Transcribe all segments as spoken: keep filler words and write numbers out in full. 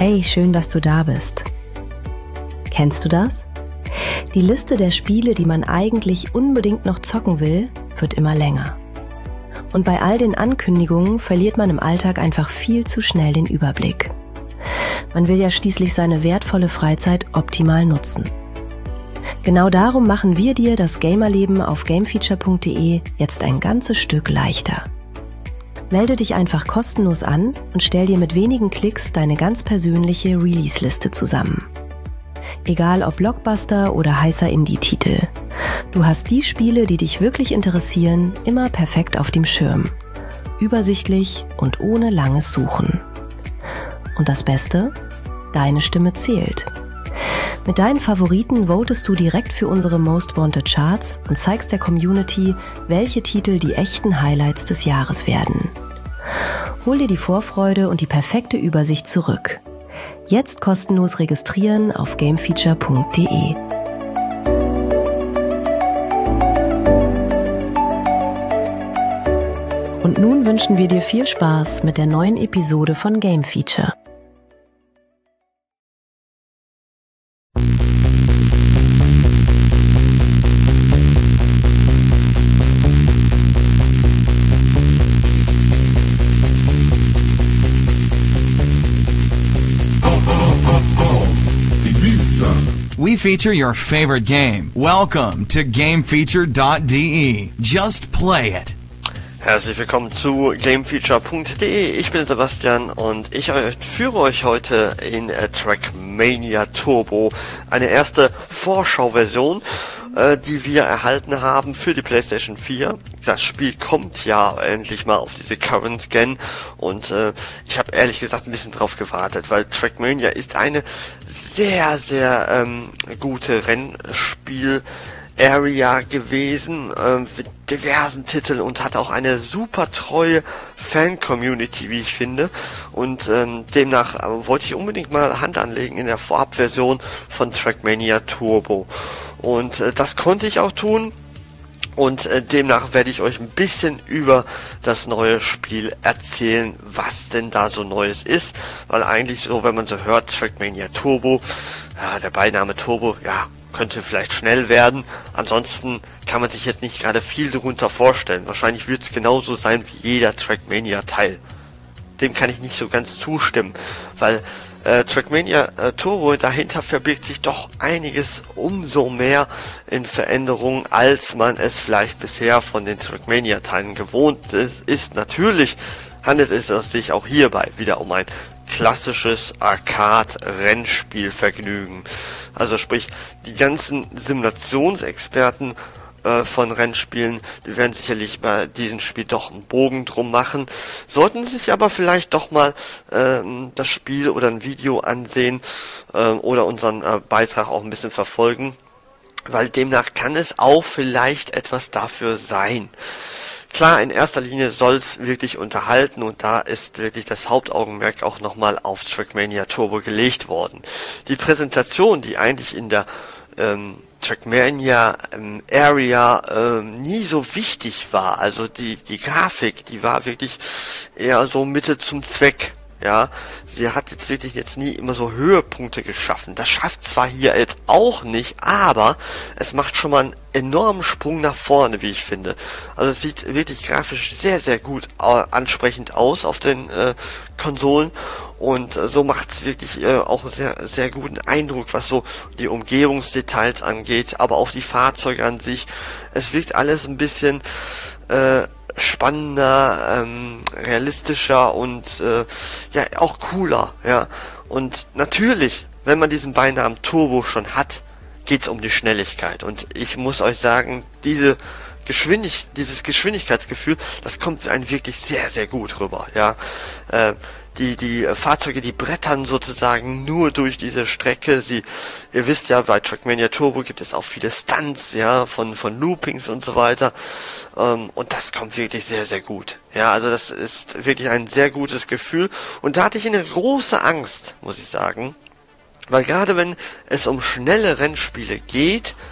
Hey, schön, dass du da bist. Kennst du das? Die Liste der Spiele, die man eigentlich unbedingt noch zocken will, wird immer länger. Und bei all den Ankündigungen verliert man im Alltag einfach viel zu schnell den Überblick. Man will ja schließlich seine wertvolle Freizeit optimal nutzen. Genau darum machen wir dir das Gamerleben auf gamefeature punkt de jetzt ein ganzes Stück leichter. Melde dich einfach kostenlos an und stell dir mit wenigen Klicks deine ganz persönliche Release-Liste zusammen. Egal ob Blockbuster oder heißer Indie-Titel. Du hast die Spiele, die dich wirklich interessieren, immer perfekt auf dem Schirm. Übersichtlich und ohne langes Suchen. Und das Beste? Deine Stimme zählt. Mit deinen Favoriten votest du direkt für unsere Most Wanted Charts und zeigst der Community, welche Titel die echten Highlights des Jahres werden. Hol dir die Vorfreude und die perfekte Übersicht zurück. Jetzt kostenlos registrieren auf gamefeature punkt de. Und nun wünschen wir dir viel Spaß mit der neuen Episode von Game Feature. We feature your favorite game. Welcome to gamefeature punkt de. Just play it. Herzlich willkommen zu gamefeature punkt de. Ich bin Sebastian und ich führe euch heute in äh, Trackmania Turbo, eine erste Vorschauversion, äh, die wir erhalten haben für die PlayStation vier. Das Spiel kommt ja endlich mal auf diese Current Gen und äh, ich habe ehrlich gesagt ein bisschen drauf gewartet, weil Trackmania ist eine sehr, sehr ähm, gute Rennspiel Area gewesen, äh, mit diversen Titeln und hat auch eine super treue Fan-Community, wie ich finde. Und ähm, demnach äh, wollte ich unbedingt mal Hand anlegen in der Vorabversion von Trackmania Turbo. Und äh, das konnte ich auch tun. Und äh, demnach werde ich euch ein bisschen über das neue Spiel erzählen, was denn da so Neues ist. Weil eigentlich so, wenn man so hört, Trackmania Turbo, ja, der Beiname Turbo, ja, könnte vielleicht schnell werden. Ansonsten kann man sich jetzt nicht gerade viel darunter vorstellen. Wahrscheinlich wird es genauso sein wie jeder Trackmania-Teil. Dem kann ich nicht so ganz zustimmen, weil äh, Trackmania äh, Turbo, dahinter verbirgt sich doch einiges umso mehr in Veränderungen, als man es vielleicht bisher von den Trackmania-Teilen gewohnt ist. ist. Natürlich handelt es sich auch hierbei wieder um ein klassisches Arcade-Rennspielvergnügen. Also sprich, die ganzen Simulationsexperten äh, von Rennspielen, die werden sicherlich bei diesem Spiel doch einen Bogen drum machen, sollten sich aber vielleicht doch mal äh, das Spiel oder ein Video ansehen äh, oder unseren äh, Beitrag auch ein bisschen verfolgen, weil demnach kann es auch vielleicht etwas dafür sein. Klar, in erster Linie soll es wirklich unterhalten und da ist wirklich das Hauptaugenmerk auch nochmal auf Trackmania Turbo gelegt worden. Die Präsentation, die eigentlich in der ähm, Trackmania ähm, Area ähm, nie so wichtig war, also die, die Grafik, die war wirklich eher so Mittel zum Zweck. Ja, sie hat jetzt wirklich jetzt nie immer so Höhepunkte geschaffen. Das schafft zwar hier jetzt auch nicht, aber es macht schon mal einen enormen Sprung nach vorne, wie ich finde. Also es sieht wirklich grafisch sehr, sehr gut äh, ansprechend aus auf den äh, Konsolen und äh, so macht es wirklich äh, auch sehr, sehr guten Eindruck, was so die Umgebungsdetails angeht, aber auch die Fahrzeuge an sich. Es wirkt alles ein bisschen äh, spannender, ähm, realistischer und äh, ja auch cooler, ja. Und natürlich, wenn man diesen Beinamen Turbo schon hat, geht's um die Schnelligkeit. Und ich muss euch sagen, diese Geschwindig dieses Geschwindigkeitsgefühl, das kommt einem wirklich sehr, sehr gut rüber, ja. Äh, Die, die Fahrzeuge, die brettern sozusagen nur durch diese Strecke. Sie, ihr wisst ja, bei Trackmania Turbo gibt es auch viele Stunts, ja, von, von Loopings und so weiter. Ähm, und das kommt wirklich sehr, sehr gut. Ja, also das ist wirklich ein sehr gutes Gefühl. Und da hatte ich eine große Angst, muss ich sagen. Weil gerade wenn es um schnelle Rennspiele geht,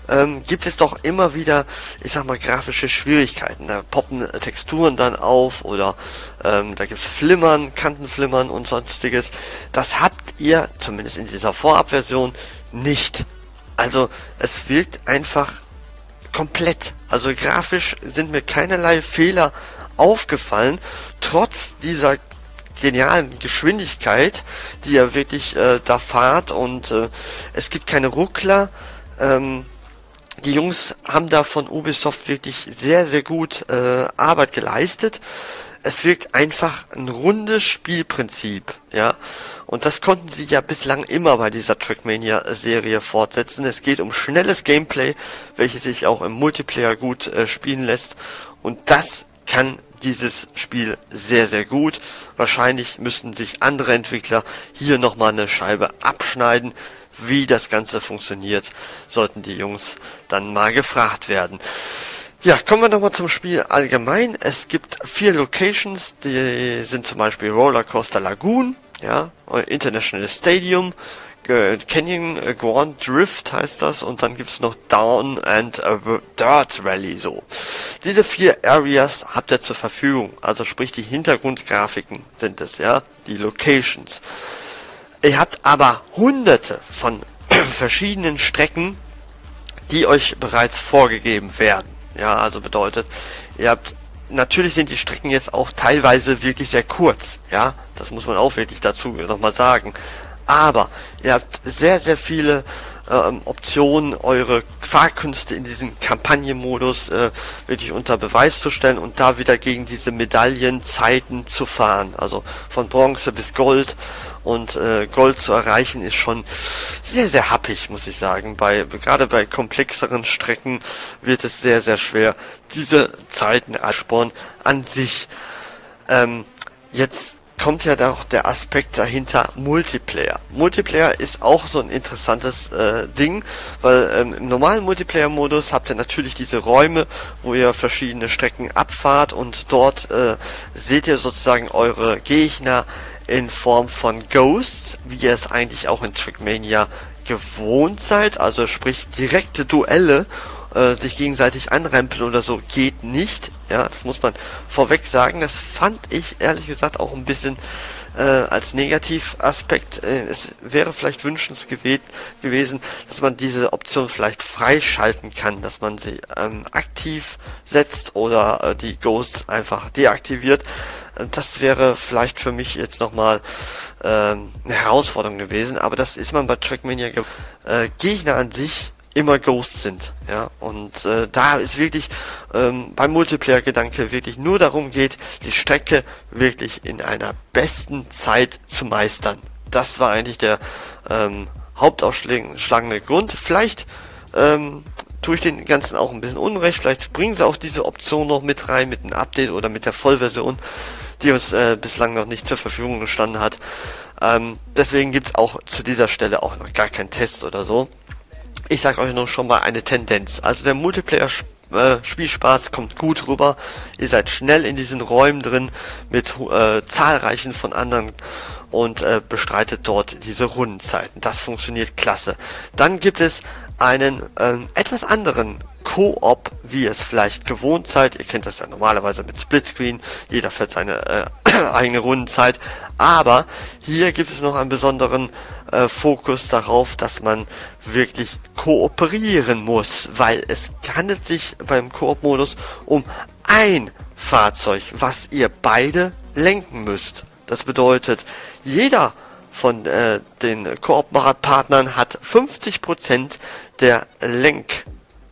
ähm, gibt es doch immer wieder, ich sag mal, grafische Schwierigkeiten. Da poppen Texturen dann auf oder ähm, da gibt's Flimmern, Kantenflimmern und sonstiges. Das habt ihr, zumindest in dieser Vorabversion, nicht. Also es wirkt einfach komplett. Also grafisch sind mir keinerlei Fehler aufgefallen, trotz dieser genialen Geschwindigkeit, die ihr wirklich äh, da fahrt, und äh, es gibt keine Ruckler. Ähm, die Jungs haben da von Ubisoft wirklich sehr, sehr gut äh, Arbeit geleistet. Es wirkt einfach ein rundes Spielprinzip, ja. Und das konnten sie ja bislang immer bei dieser Trackmania-Serie fortsetzen. Es geht um schnelles Gameplay, welches sich auch im Multiplayer gut äh, spielen lässt. Und das kann dieses Spiel sehr, sehr gut. Wahrscheinlich müssten sich andere Entwickler hier nochmal eine Scheibe abschneiden. Wie das Ganze funktioniert, sollten die Jungs dann mal gefragt werden. Ja, kommen wir nochmal zum Spiel allgemein. Es gibt vier Locations, die sind zum Beispiel Rollercoaster Lagoon, ja, International Stadium, Canyon Grand Drift heißt das, und dann gibt's noch Down and Dirt Rally, so. Diese vier Areas habt ihr zur Verfügung, also sprich die Hintergrundgrafiken sind es, ja, die Locations. Ihr habt aber hunderte von verschiedenen Strecken, die euch bereits vorgegeben werden. Ja, also bedeutet, ihr habt, natürlich sind die Strecken jetzt auch teilweise wirklich sehr kurz. Ja, das muss man auch wirklich dazu nochmal sagen. Aber ihr habt sehr, sehr viele ähm, Optionen, eure Fahrkünste in diesen Kampagnenmodus äh, wirklich unter Beweis zu stellen und da wieder gegen diese Medaillenzeiten zu fahren. Also von Bronze bis Gold. Und äh, Gold zu erreichen ist schon sehr, sehr happig, muss ich sagen. Bei gerade bei komplexeren Strecken wird es sehr, sehr schwer, diese Zeiten ansporen an sich. Ähm, jetzt kommt ja auch der Aspekt dahinter Multiplayer. Multiplayer ist auch so ein interessantes äh, Ding, weil ähm, im normalen Multiplayer-Modus habt ihr natürlich diese Räume, wo ihr verschiedene Strecken abfahrt, und dort äh, seht ihr sozusagen eure Gegner in Form von Ghosts, wie ihr es eigentlich auch in Trackmania gewohnt seid, also sprich direkte Duelle, äh, sich gegenseitig anrempeln oder so, geht nicht. Ja, das muss man vorweg sagen. Das fand ich ehrlich gesagt auch ein bisschen äh, als Negativaspekt. Äh, es wäre vielleicht wünschenswert gew- gewesen, dass man diese Option vielleicht freischalten kann, dass man sie ähm, aktiv setzt oder äh, die Ghosts einfach deaktiviert. Das wäre vielleicht für mich jetzt nochmal ähm, eine Herausforderung gewesen, aber das ist man bei Trackmania ge- äh, Gegner an sich immer Ghosts sind, ja, und äh, da ist wirklich ähm, beim Multiplayer-Gedanke wirklich nur darum geht, die Strecke wirklich in einer besten Zeit zu meistern. Das war eigentlich der ähm, hauptausschlagende Grund. Vielleicht ähm, tue ich den Ganzen auch ein bisschen Unrecht, vielleicht bringen sie auch diese Option noch mit rein, mit einem Update oder mit der Vollversion, die uns äh, bislang noch nicht zur Verfügung gestanden hat. Ähm, deswegen gibt's auch zu dieser Stelle auch noch gar keinen Test oder so. Ich sage euch noch schon mal eine Tendenz. Also der Multiplayer-Spielspaß kommt gut rüber. Ihr seid schnell in diesen Räumen drin mit äh, zahlreichen von anderen und äh, bestreitet dort diese Rundenzeiten. Das funktioniert klasse. Dann gibt es einen äh, etwas anderen Koop, wie ihr es vielleicht gewohnt seid. Ihr kennt das ja normalerweise mit Splitscreen. Jeder fährt seine äh, eigene Rundenzeit. Aber hier gibt es noch einen besonderen äh, Fokus darauf, dass man wirklich kooperieren muss, weil es handelt sich beim Koop-Modus um ein Fahrzeug, was ihr beide lenken müsst. Das bedeutet, jeder von äh, den Koop-Partnern hat fünfzig Prozent der Lenk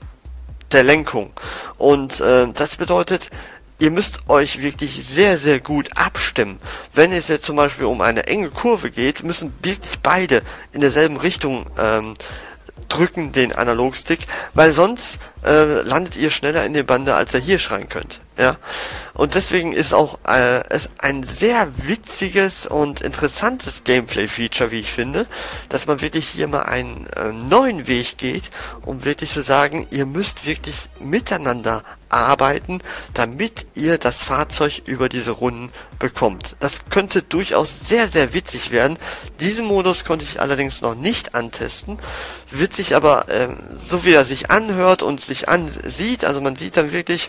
der Lenkung. Und äh, das bedeutet, ihr müsst euch wirklich sehr, sehr gut abstimmen. Wenn es jetzt zum Beispiel um eine enge Kurve geht, müssen wirklich beide in derselben Richtung ähm, drücken, den Analogstick, weil sonst äh, landet ihr schneller in der Bande, als ihr hier schreien könnt. Ja, und deswegen ist auch äh, es ein sehr witziges und interessantes Gameplay-Feature, wie ich finde, dass man wirklich hier mal einen äh, neuen Weg geht, um wirklich zu sagen, ihr müsst wirklich miteinander arbeiten, damit ihr das Fahrzeug über diese Runden bekommt. Das könnte durchaus sehr, sehr witzig werden. Diesen Modus konnte ich allerdings noch nicht antesten. Witzig aber, äh, so wie er sich anhört und sich ansieht, also man sieht dann wirklich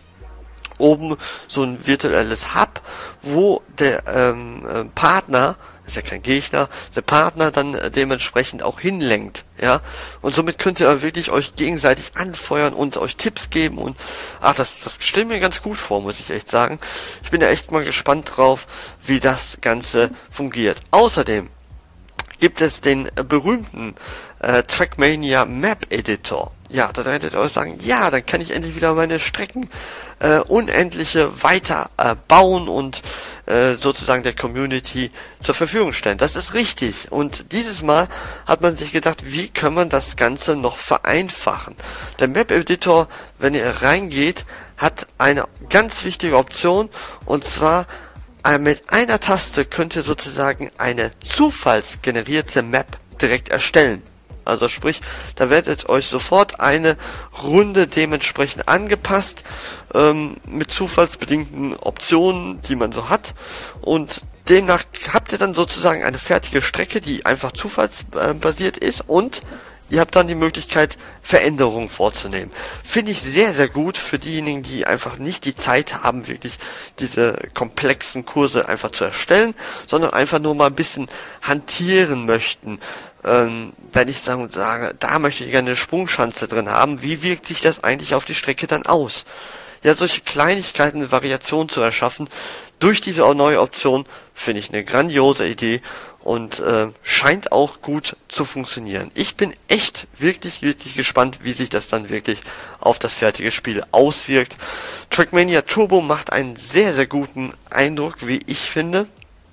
oben so ein virtuelles Hub, wo der ähm, äh, Partner, ist ja kein Gegner, der Partner dann äh, dementsprechend auch hinlenkt, ja, und somit könnt ihr wirklich euch gegenseitig anfeuern und euch Tipps geben und, ach, das, das stellt mir ganz gut vor, muss ich echt sagen. Ich bin ja echt mal gespannt drauf, wie das Ganze fungiert. Außerdem gibt es den äh, berühmten äh, Trackmania Map Editor. Ja, da werdet ihr euch sagen, ja, dann kann ich endlich wieder meine Strecken äh, unendliche weiter äh, bauen und äh, sozusagen der Community zur Verfügung stellen. Das ist richtig. Und dieses Mal hat man sich gedacht, wie kann man das Ganze noch vereinfachen? Der Map Editor, wenn ihr reingeht, hat eine ganz wichtige Option, und zwar äh, mit einer Taste könnt ihr sozusagen eine zufallsgenerierte Map direkt erstellen. Also sprich, da werdet euch sofort eine Runde dementsprechend angepasst, ähm, mit zufallsbedingten Optionen, die man so hat, und demnach habt ihr dann sozusagen eine fertige Strecke, die einfach zufallsbasiert ist, und ihr habt dann die Möglichkeit, Veränderungen vorzunehmen. Finde ich sehr, sehr gut für diejenigen, die einfach nicht die Zeit haben, wirklich diese komplexen Kurse einfach zu erstellen, sondern einfach nur mal ein bisschen hantieren möchten. Ähm, wenn ich sagen, sage, da möchte ich gerne eine Sprungschanze drin haben, wie wirkt sich das eigentlich auf die Strecke dann aus? Ja, solche Kleinigkeiten, Variationen zu erschaffen, durch diese neue Option, finde ich eine grandiose Idee und äh, scheint auch gut zu funktionieren. Ich bin echt wirklich, wirklich gespannt, wie sich das dann wirklich auf das fertige Spiel auswirkt. Trackmania Turbo macht einen sehr, sehr guten Eindruck, wie ich finde.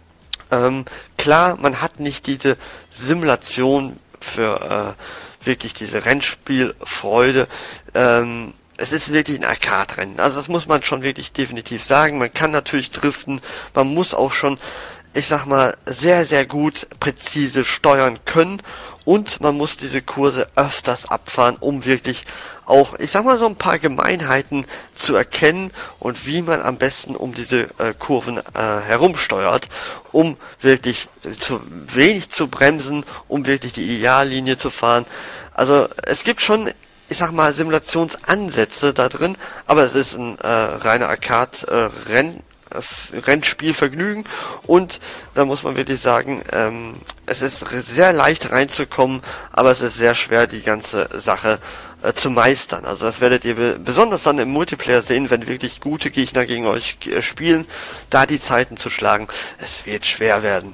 Ähm, klar, man hat nicht diese Simulation für äh, wirklich diese Rennspielfreude. Ähm, es ist wirklich ein Arcade-Rennen. Also das muss man schon wirklich definitiv sagen. Man kann natürlich driften, man muss auch schon, ich sag mal, sehr, sehr gut präzise steuern können, und man muss diese Kurse öfters abfahren, um wirklich auch, ich sag mal, so ein paar Gemeinheiten zu erkennen und wie man am besten um diese äh, Kurven äh, herumsteuert, um wirklich zu wenig zu bremsen, um wirklich die Ideallinie zu fahren. Also es gibt schon, ich sag mal, Simulationsansätze da drin, aber es ist ein äh, reiner Arcade-Renn. Rennspielvergnügen, und da muss man wirklich sagen, ähm, es ist sehr leicht reinzukommen, aber es ist sehr schwer, die ganze Sache äh, zu meistern. Also das werdet ihr be- besonders dann im Multiplayer sehen, wenn wirklich gute Gegner gegen euch äh, spielen, da die Zeiten zu schlagen. Es wird schwer werden.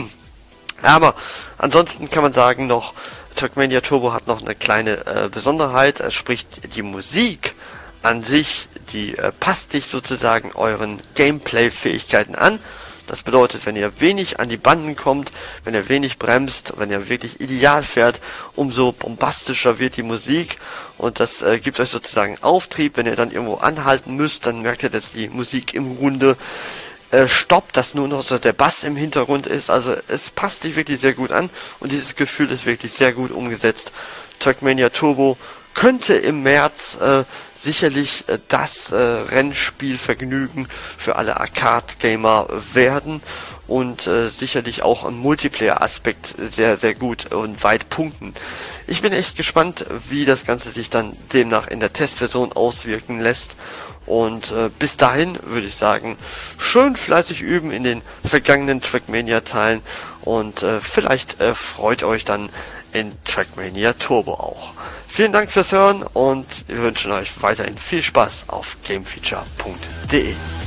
Aber ansonsten kann man sagen noch, Trackmania Turbo hat noch eine kleine äh, Besonderheit, es spricht die Musik an sich, die äh, passt sich sozusagen euren Gameplay-Fähigkeiten an. Das bedeutet, wenn ihr wenig an die Banden kommt, wenn ihr wenig bremst, wenn ihr wirklich ideal fährt, umso bombastischer wird die Musik, und das äh, gibt euch sozusagen Auftrieb. Wenn ihr dann irgendwo anhalten müsst, dann merkt ihr, dass die Musik im Grunde äh, stoppt, dass nur noch so der Bass im Hintergrund ist. Also es passt sich wirklich sehr gut an, und dieses Gefühl ist wirklich sehr gut umgesetzt. Trackmania Turbo könnte im März äh, sicherlich äh, das äh, Rennspielvergnügen für alle Arcade-Gamer werden und äh, sicherlich auch im Multiplayer-Aspekt sehr, sehr gut und weit punkten. Ich bin echt gespannt, wie das Ganze sich dann demnach in der Testversion auswirken lässt. Und äh, bis dahin würde ich sagen, schön fleißig üben in den vergangenen Trackmania-Teilen, und äh, vielleicht äh, freut euch dann in Trackmania Turbo auch. Vielen Dank fürs Hören, und wir wünschen euch weiterhin viel Spaß auf gamefeature punkt de.